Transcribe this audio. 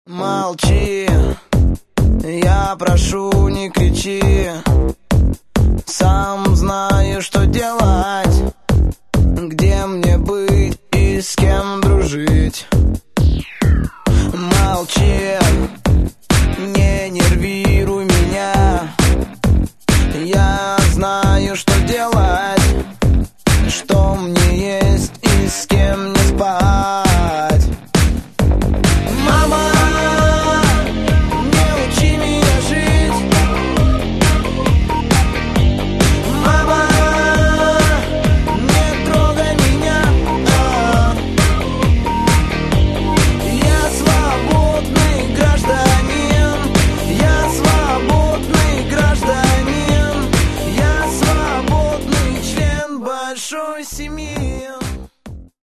Молчи, я прошу, не кричи. Сам знаю, что делать, где мне быть и с кем дружить. Молчи,